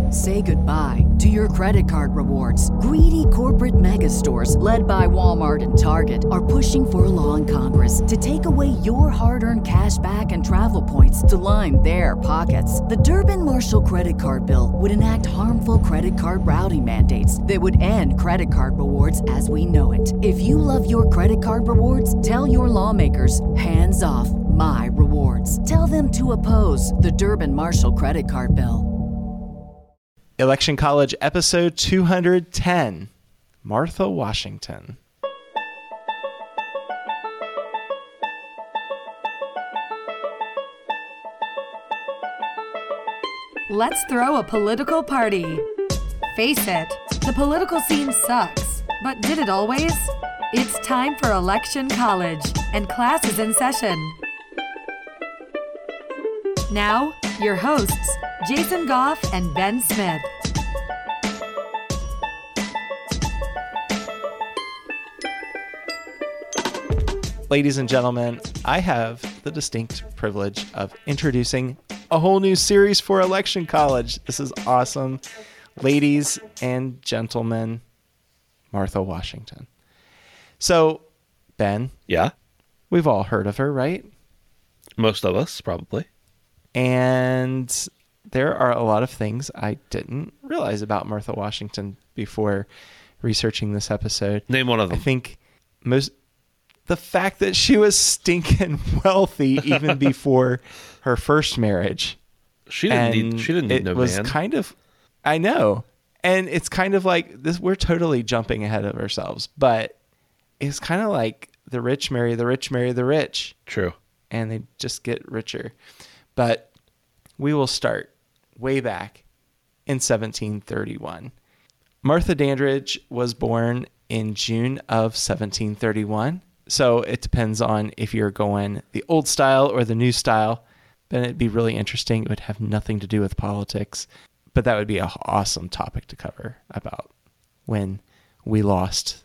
Say goodbye to your credit card rewards. Greedy corporate mega stores, led by Walmart and Target, are pushing for a law in Congress to take away your hard-earned cash back and travel points to line their pockets. The Durbin-Marshall credit card bill would enact harmful credit card routing mandates that would end credit card rewards as we know it. If you love your credit card rewards, tell your lawmakers, hands off my rewards. Tell them to oppose the Durbin-Marshall credit card bill. Election College episode 210, Martha Washington. Let's throw a political party. Face it, the political scene sucks, but did it always? It's time for Election College, and class is in session. Now, your hosts, Jason Goff and Ben Smith. Ladies and gentlemen, I have the distinct privilege of introducing a whole new series for Election College. This is awesome. Ladies and gentlemen, Martha Washington. So, Ben. Yeah? We've all heard of her, right? Most of us, probably. And there are a lot of things I didn't realize about Martha Washington before researching this episode. Name one of them. I think the fact that she was stinking wealthy even before her first marriage. She didn't need no man. It was kind of, I know. And it's kind of like this, we're totally jumping ahead of ourselves, but it's kind of like the rich marry the rich marry the rich. True. And they just get richer. But we will start way back in 1731. Martha Dandridge was born in June of 1731. So it depends on if you're going the old style or the new style. Then it'd be really interesting. It would have nothing to do with politics. But that would be an awesome topic to cover about when we lost,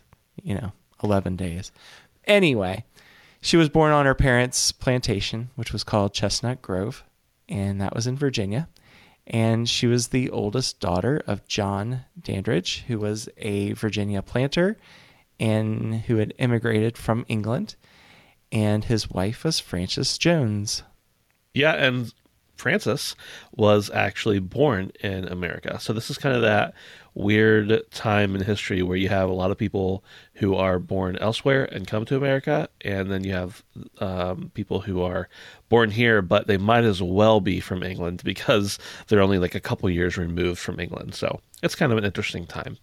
11 days. Anyway, she was born on her parents' plantation, which was called Chestnut Grove, and that was in Virginia. And she was the oldest daughter of John Dandridge, who was a Virginia planter and who had immigrated from England. And his wife was Frances Jones. Yeah, and Frances was actually born in America. So this is kind of that weird time in history where you have a lot of people who are born elsewhere and come to America, and then you have people who are born here, but they might as well be from England because they're only like a couple years removed from England. So it's kind of an interesting time.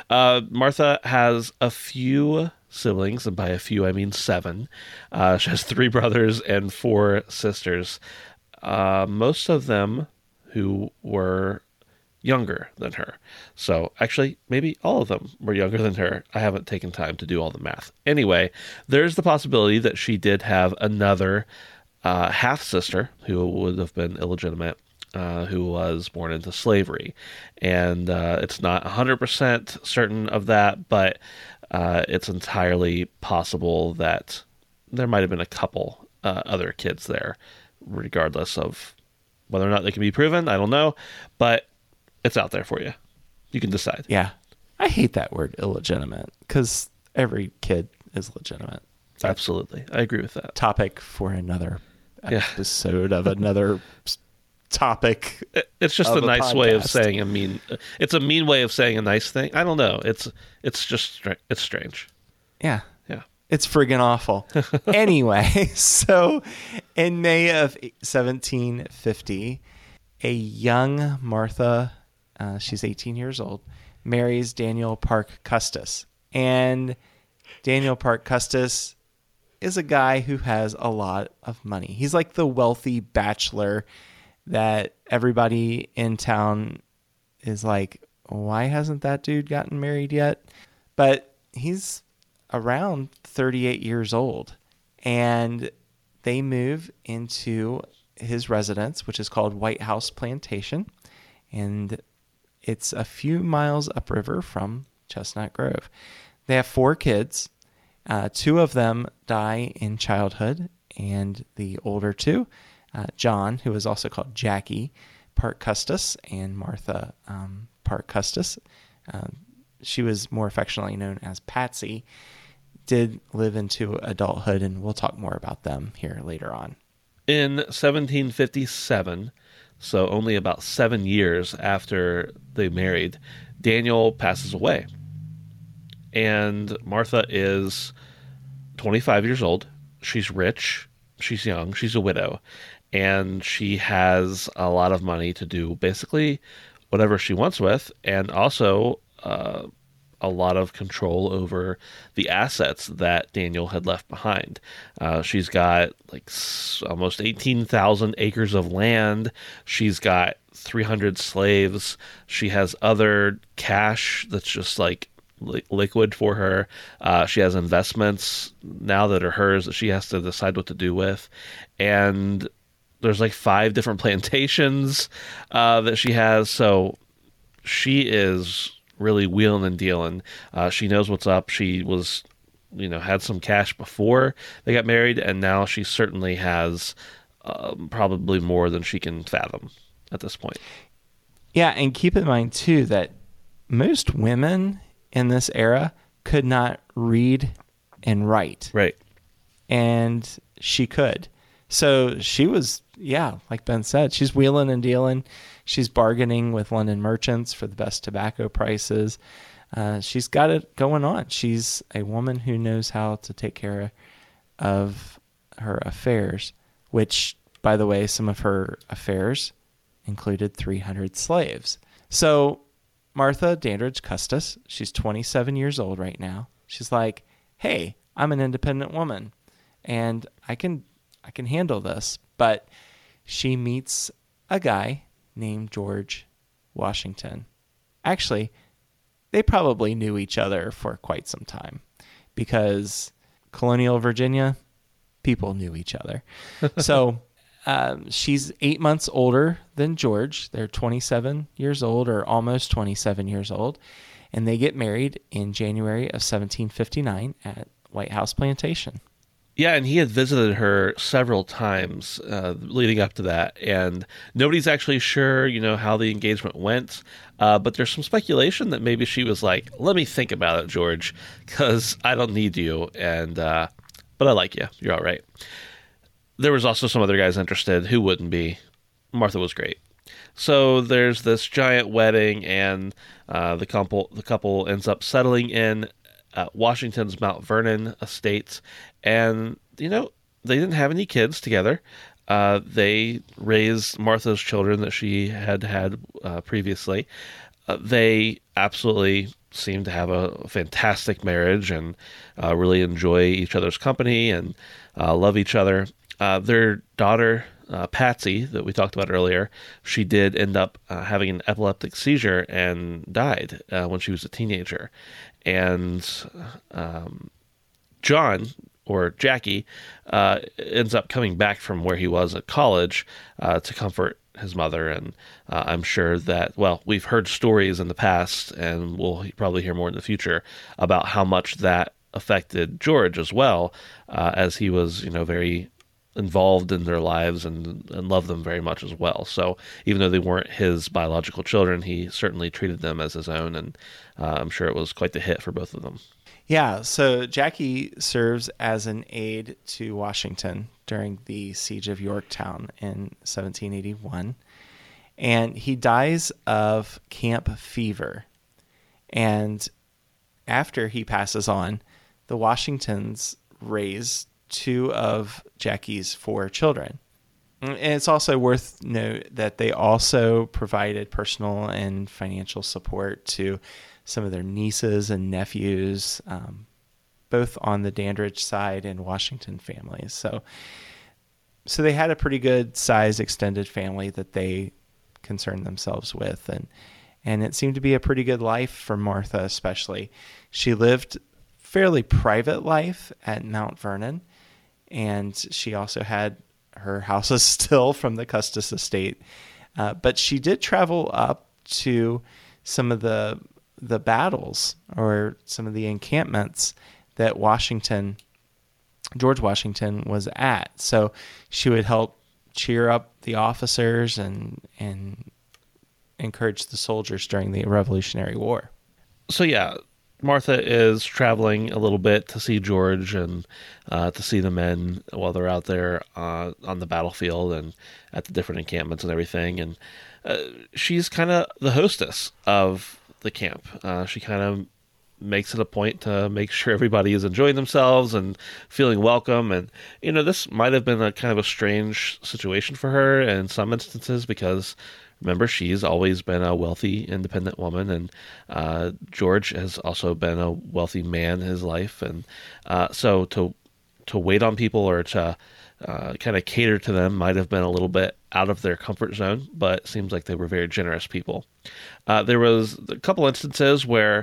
Martha has a few siblings, and by a few I mean 7. She has 3 brothers and 4 sisters. Most of them who were younger than her. So actually, maybe all of them were younger than her. I haven't taken time to do all the math. Anyway, there's the possibility that she did have another half-sister who would have been illegitimate, who was born into slavery. And it's not 100% certain of that, but it's entirely possible that there might have been a couple other kids there, regardless of whether or not they can be proven. I don't know, but it's out there for you. You can decide. Yeah. I hate that word illegitimate because every kid is legitimate. Absolutely. I agree with that. Topic for another episode of another topic. It's just a nice way of saying it's a mean way of saying a nice thing. I don't know. It's strange. Yeah. Yeah. It's friggin' awful. Anyway, so in May of 1750, a young Martha, she's 18 years old, marries Daniel Parke Custis. And Daniel Parke Custis is a guy who has a lot of money. He's like the wealthy bachelor that everybody in town is like, why hasn't that dude gotten married yet? But he's around 38 years old. And they move into his residence, which is called White House Plantation. And it's a few miles upriver from Chestnut Grove. They have 4 kids. 2 of them die in childhood, and the older 2, John, who is also called Jackie, Parke Custis and Martha Parke Custis. She was more affectionately known as Patsy, did live into adulthood, and we'll talk more about them here later on. In 1757, so only about 7 years after they married, Daniel passes away. And Martha is 25 years old. She's rich. She's young. She's a widow. And she has a lot of money to do basically whatever she wants with, and also a lot of control over the assets that Daniel had left behind. She's got like almost 18,000 acres of land. She's got 300 slaves. She has other cash that's just like liquid for her. She has investments now that are hers that she has to decide what to do with. And there's like 5 different plantations that she has. So she is really wheeling and dealing. She knows what's up. She was, had some cash before they got married, and now she certainly has probably more than she can fathom at this point. Yeah, and keep in mind, too, that most women in this era could not read and write. Right. And she could. So she was, like Ben said, she's wheeling and dealing. She's bargaining with London merchants for the best tobacco prices. She's got it going on. She's a woman who knows how to take care of her affairs, which, by the way, some of her affairs included 300 slaves. So Martha Dandridge Custis, she's 27 years old right now. She's like, hey, I'm an independent woman, and I can handle this. But she meets a guy named George Washington. Actually, they probably knew each other for quite some time, because colonial Virginia, people knew each other. So she's 8 months older than George. They're 27 years old, or almost 27 years old. And they get married in January of 1759 at White House Plantation. Yeah, and he had visited her several times leading up to that, and nobody's actually sure, how the engagement went, but there's some speculation that maybe she was like, let me think about it, George, because I don't need you, and but I like you. You're all right. There was also some other guys interested. Who wouldn't be? Martha was great. So there's this giant wedding, and the couple ends up settling in Washington's Mount Vernon estate, and they didn't have any kids together. They raised Martha's children that she had previously. They absolutely seem to have a fantastic marriage and really enjoy each other's company and love each other. Their daughter, Patsy, that we talked about earlier, she did end up having an epileptic seizure and died when she was a teenager. And John, or Jackie, ends up coming back from where he was at college to comfort his mother. And I'm sure that, we've heard stories in the past, and we'll probably hear more in the future about how much that affected George as well, as he was, very involved in their lives and loved them very much as well. So even though they weren't his biological children, he certainly treated them as his own, and I'm sure it was quite the hit for both of them. Yeah, so Jackie serves as an aide to Washington during the Siege of Yorktown in 1781, and he dies of camp fever. And after he passes on, the Washingtons raise 2 of Jackie's 4 children. And it's also worth note that they also provided personal and financial support to some of their nieces and nephews, both on the Dandridge side and Washington families. So they had a pretty good size extended family that they concerned themselves with. And it seemed to be a pretty good life for Martha, especially. She lived fairly private life at Mount Vernon, and she also had her houses still from the Custis estate. But she did travel up to some of the battles, or some of the encampments that George Washington was at. So she would help cheer up the officers and encourage the soldiers during the Revolutionary War. So yeah, Martha is traveling a little bit to see George and to see the men while they're out there on the battlefield and at the different encampments and everything. And she's kind of the hostess of the camp. She kind of makes it a point to make sure everybody is enjoying themselves and feeling welcome. And, this might have been a kind of a strange situation for her in some instances because, remember, she's always been a wealthy, independent woman, and George has also been a wealthy man in his life. And so to wait on people or to kind of cater to them might have been a little bit out of their comfort zone, but it seems like they were very generous people. There was a couple instances where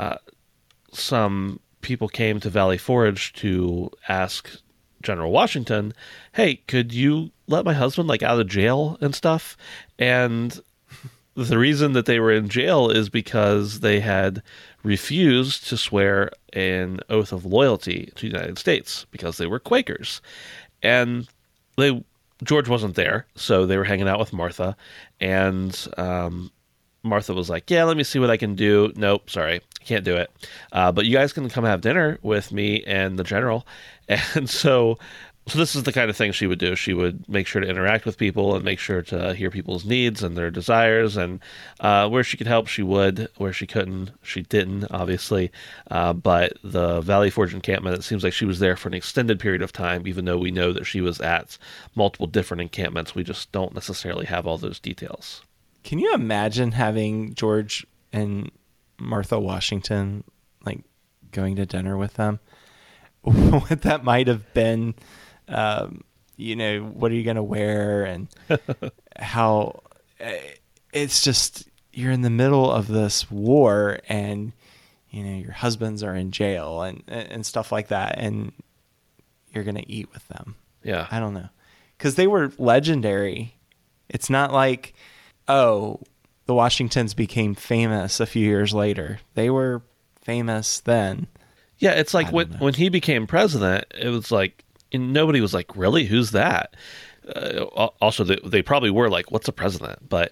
some people came to Valley Forge to ask General Washington, hey, could you let my husband out of jail and stuff? And the reason that they were in jail is because they had refused to swear an oath of loyalty to the United States because they were Quakers. And George wasn't there, so they were hanging out with Martha, and Martha was like, yeah, let me see what I can do. Nope, sorry, can't do it. But you guys can come have dinner with me and the general. And so this is the kind of thing she would do. She would make sure to interact with people and make sure to hear people's needs and their desires. And where she could help, she would. Where she couldn't, she didn't, obviously. But the Valley Forge encampment, it seems like she was there for an extended period of time, even though we know that she was at multiple different encampments. We just don't necessarily have all those details. Can you imagine having George and Martha Washington going to dinner with them? What that might have been, what are you going to wear, and how it's just, you're in the middle of this war and, your husbands are in jail and stuff like that. And you're going to eat with them. Yeah. I don't know. 'Cause they were legendary. It's not like, oh, the Washingtons became famous a few years later. They were famous then. Yeah, it's like when he became president, it was like, nobody was like, really? Who's that? Also, they probably were like, what's a president? But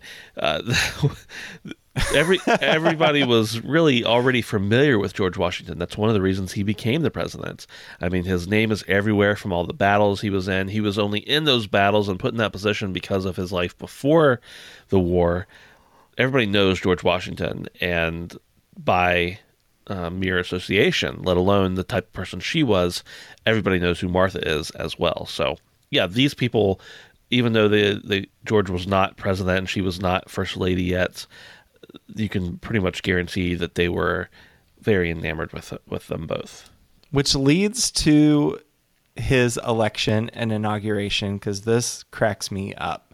everybody was really already familiar with George Washington. That's one of the reasons he became the president. I mean, his name is everywhere from all the battles he was in. He was only in those battles and put in that position because of his life before the war. Everybody knows George Washington, and by mere association, let alone the type of person she was, everybody knows who Martha is as well. So, yeah, these people, even though George was not president and she was not first lady yet, you can pretty much guarantee that they were very enamored with them both. Which leads to his election and inauguration, because this cracks me up.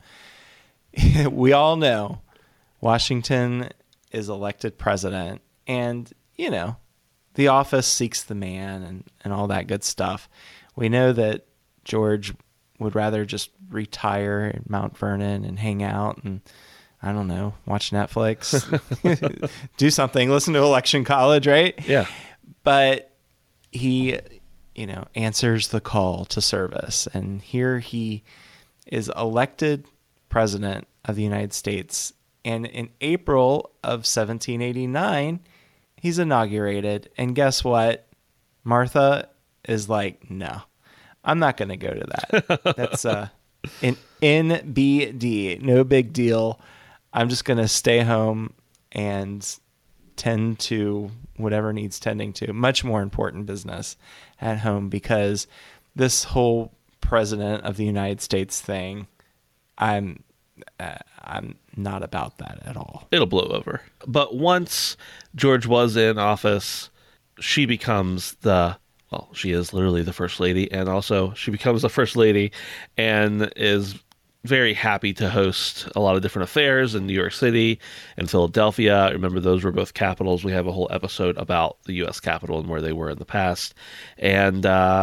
We all know Washington is elected president, and, the office seeks the man and all that good stuff. We know that George would rather just retire at Mount Vernon and hang out and, I don't know, watch Netflix, do something, listen to Election College, right? Yeah. But he, answers the call to service. And here he is elected president of the United States. And in April of 1789, he's inaugurated. And guess what? Martha is like, no, I'm not going to go to that. That's an NBD, no big deal. I'm just going to stay home and tend to whatever needs tending to. Much more important business at home, because this whole president of the United States thing, I'm not about that at all. It'll blow over. But once George was in office, she becomes she is literally the first lady, and also she becomes the first lady and is very happy to host a lot of different affairs in New York City and Philadelphia. Remember, those were both capitals. We have a whole episode about the U.S. Capitol and where they were in the past. And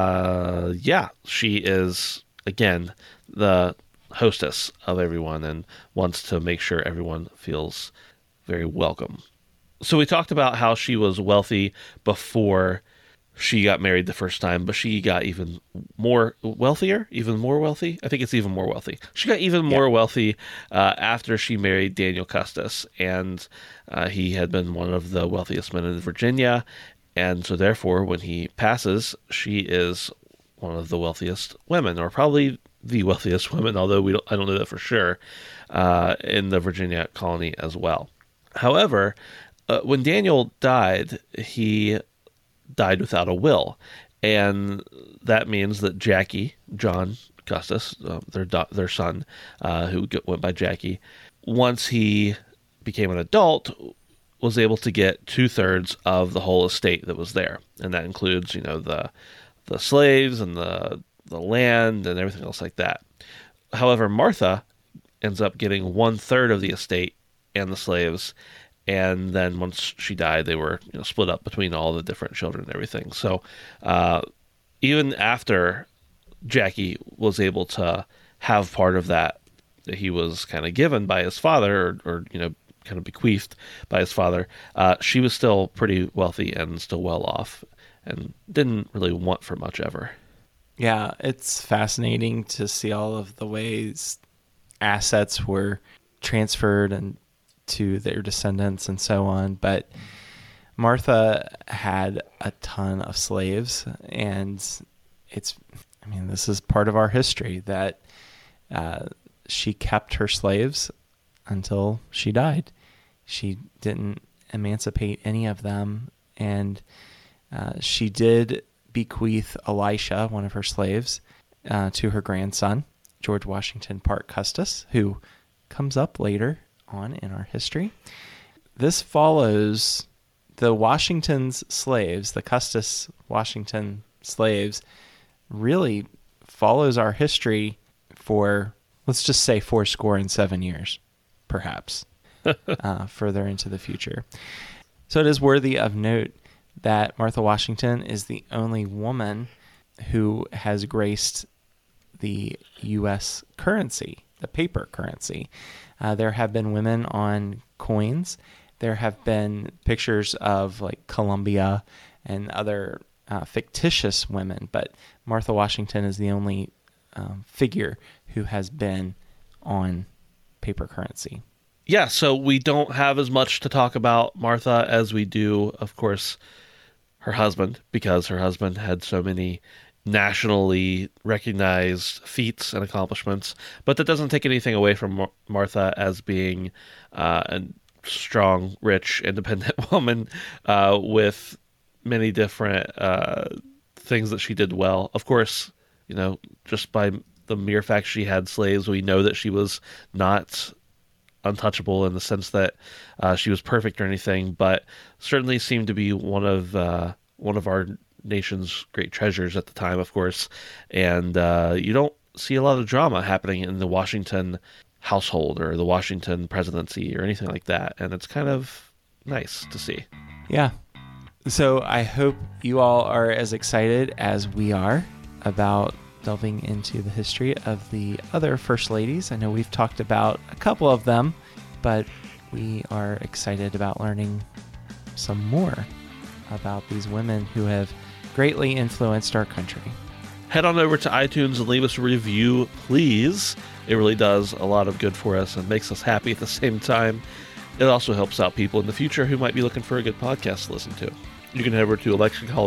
she is, again, the hostess of everyone and wants to make sure everyone feels very welcome. So we talked about how she was wealthy before she got married the first time, but she got even more wealthy. I think it's even more wealthy. She got even more wealthy after she married Daniel Custis, and he had been one of the wealthiest men in Virginia, and so therefore, when he passes, she is one of the wealthiest women, or probably the wealthiest women, although I don't know that for sure, in the Virginia colony as well. However, when Daniel died, he died without a will, and that means that Jackie, John Custis, their son, who went by Jackie, once he became an adult, was able to get 2/3 of the whole estate that was there, and that includes, the slaves and the land and everything else like that. However, Martha ends up getting 1/3 of the estate and the slaves. And then once she died, they were split up between all the different children and everything. So even after Jackie was able to have part of that he was kind of given by his father, or kind of bequeathed by his father, she was still pretty wealthy and still well off and didn't really want for much ever. Yeah, it's fascinating to see all of the ways assets were transferred and to their descendants and so on. But Martha had a ton of slaves, and this is part of our history that she kept her slaves until she died. She didn't emancipate any of them, and she did bequeath Elisha, one of her slaves, to her grandson, George Washington Parke Custis, who comes up later on in our history. This follows the Washington's slaves, the Custis Washington slaves, really follows our history for, let's just say, 77 years, perhaps, further into the future. So it is worthy of note that Martha Washington is the only woman who has graced the U.S. currency, the paper currency. There have been women on coins. There have been pictures of like Columbia and other fictitious women, but Martha Washington is the only figure who has been on paper currency. Yeah, so we don't have as much to talk about Martha as we do, of course, her husband, because her husband had so many nationally recognized feats and accomplishments. But that doesn't take anything away from Martha as being a strong, rich, independent woman with many different things that she did well. Of course, just by the mere fact she had slaves, we know that she was not untouchable in the sense that she was perfect or anything, but certainly seemed to be one of our nation's great treasures at the time, of course. And you don't see a lot of drama happening in the Washington household or the Washington presidency or anything like that, and it's kind of nice to see. Yeah. So I hope you all are as excited as we are about delving into the history of the other First Ladies. I know we've talked about a couple of them, but we are excited about learning some more about these women who have greatly influenced our country. Head on over to iTunes and leave us a review, please. It really does a lot of good for us and makes us happy at the same time. It also helps out people in the future who might be looking for a good podcast to listen to. You can head over to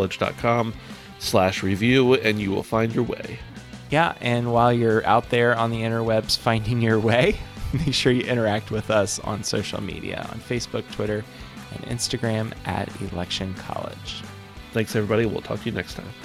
electioncollege.com/review and you will find your way. Yeah, and while you're out there on the interwebs finding your way, make sure you interact with us on social media, on Facebook, Twitter, and Instagram at Election College. Thanks, everybody. We'll talk to you next time.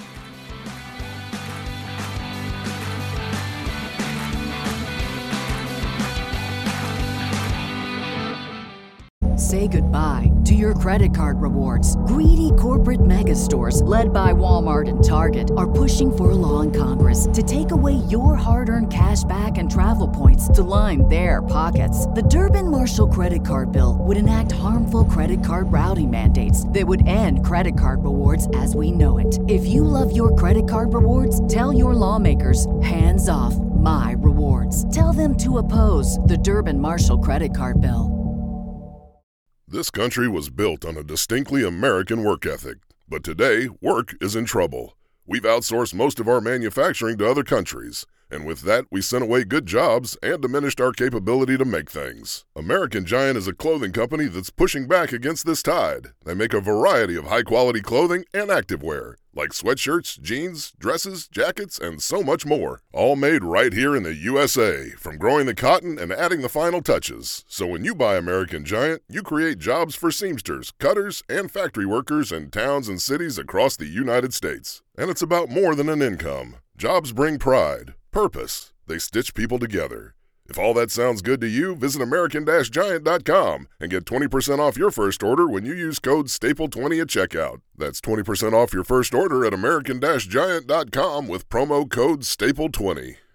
Say goodbye to your credit card rewards. Greedy corporate mega stores, led by Walmart and Target, are pushing for a law in Congress to take away your hard-earned cash back and travel points to line their pockets. The Durbin-Marshall credit card bill would enact harmful credit card routing mandates that would end credit card rewards as we know it. If you love your credit card rewards, tell your lawmakers, hands off my rewards. Tell them to oppose the Durbin-Marshall credit card bill. This country was built on a distinctly American work ethic. But today, work is in trouble. We've outsourced most of our manufacturing to other countries, and with that, we sent away good jobs and diminished our capability to make things. American Giant is a clothing company that's pushing back against this tide. They make a variety of high-quality clothing and activewear, like sweatshirts, jeans, dresses, jackets, and so much more. All made right here in the USA, from growing the cotton and adding the final touches. So when you buy American Giant, you create jobs for seamsters, cutters, and factory workers in towns and cities across the United States. And it's about more than an income. Jobs bring pride, purpose. They stitch people together. If all that sounds good to you, visit American-Giant.com and get 20% off your first order when you use code STAPLE20 at checkout. That's 20% off your first order at American-Giant.com with promo code STAPLE20.